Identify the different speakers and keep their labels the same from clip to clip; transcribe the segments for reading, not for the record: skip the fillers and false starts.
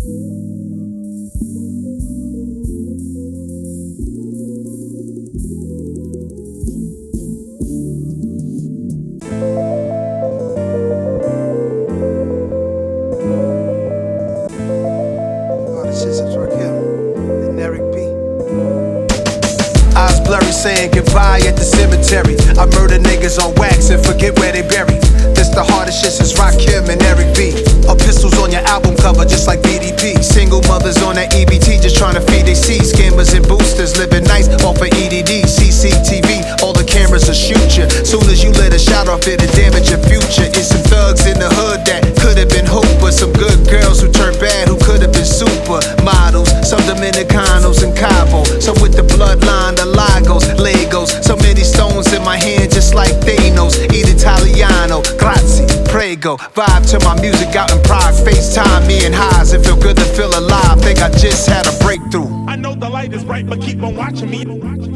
Speaker 1: Blurry saying goodbye at the cemetery. I murder niggas on wax and forget where they buried. This the hardest shit since Rakim and Eric B. Or pistols on your album cover just like BDP. Single mothers on that EBT just trying to feed they seeds. Scammers and boosters living nice off of EDD. CCTV, all the cameras will shoot you. Soon as you let a shot off it'll damage your future. It's some thugs in the hood that could have been Hooper. Some good girls who turned bad who could have been super models. Some Dominicanos in Cabo. Some with the bloodline, the Legos, so many stones in my hand just like Thanos. Eat Italiano, grazie, prego. Vibe to my music out in Prague. FaceTime me and highs. It feel good to feel alive. Think I just had a breakthrough.
Speaker 2: I know the light is bright, but keep on watching me.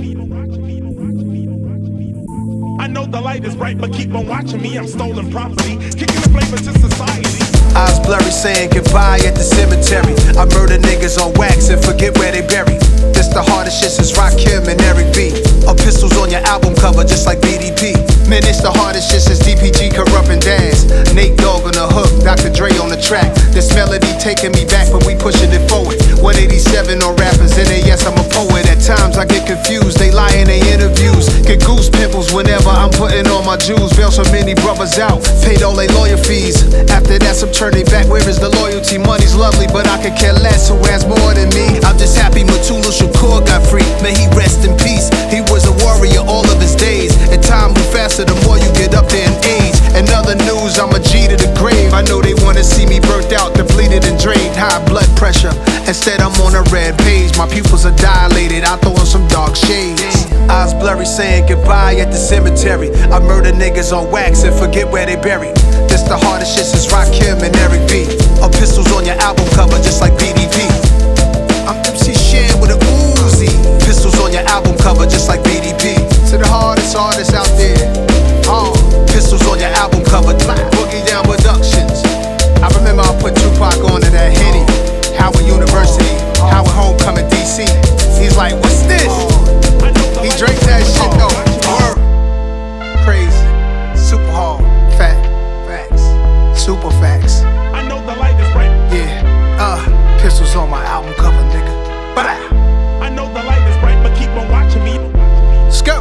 Speaker 2: I know the light is bright, but keep on watching me. I'm stolen property, kicking the flavor to society.
Speaker 1: Eyes blurry saying goodbye at the cemetery. I murder niggas on wax and forget where they buried. This the hardest shit since Rakim and Eric B. Or pistols on your album cover just like BDP. Man, it's the hardest shit since DPG, Corrupt and Daz. Nate Dogg on the hook, Dr. Dre on the track. This melody taking me back, but we pushing it forward. 187 on rappers, and yes, I'm a poet. At times I get confused, they lie in their interviews. Get goose pimples whenever I'm putting on my jewels. Bail so many brothers out, paid all their lawyer fees. After that, some turn they back, where is the loyalty? Money's lovely, but I could care less, who has more than me? I'm just happy Mutulu Shakur got free, may he rest in peace. He was a warrior all of his days, and time moves faster the more you get up there in age. In other news, I'm a G to the grave. I know they wanna see me burnt out, depleted and drained. High blood pressure, instead I'm on a red page. My pupils are dilated, I throw on some dark shades. Eyes blurry saying goodbye at the cemetery. I murder niggas on wax and forget where they buried. This the hardest shit since Rakim and Eric B. Or pistols on your album cover just like BDP. I'm MC Shan with a Uzi. Pistols on your album cover just like BDP. To the hardest artists out there. Pistols on your album cover. Boogie Down Productions. I remember I put Tupac on to that Henny. Howard University, Howard Homecoming DC. He's like, what's this? He drank that shit though. Word. Crazy. Super hard. Facts. Super facts.
Speaker 2: I know the light is bright.
Speaker 1: Yeah. Pistols on my album cover, nigga.
Speaker 2: I know the light is bright, but keep on watching me.
Speaker 1: Let's go.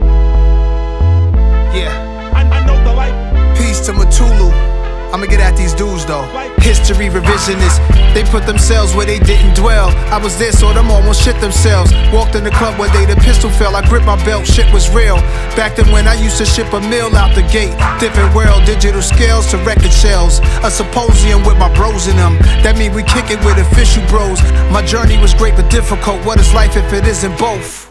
Speaker 1: Yeah.
Speaker 2: I know the light.
Speaker 1: Peace to Mutulu. I'ma get at these dudes though. History revisionists, they put themselves where they didn't dwell. I was there, so them almost shit themselves. Walked in the club where the pistol fell. I gripped my belt, shit was real. Back then when I used to ship a meal out the gate. Different world, digital scales to record shells. A symposium with my bros in them. That mean we kick it with official bros. My journey was great but difficult. What is life if it isn't both?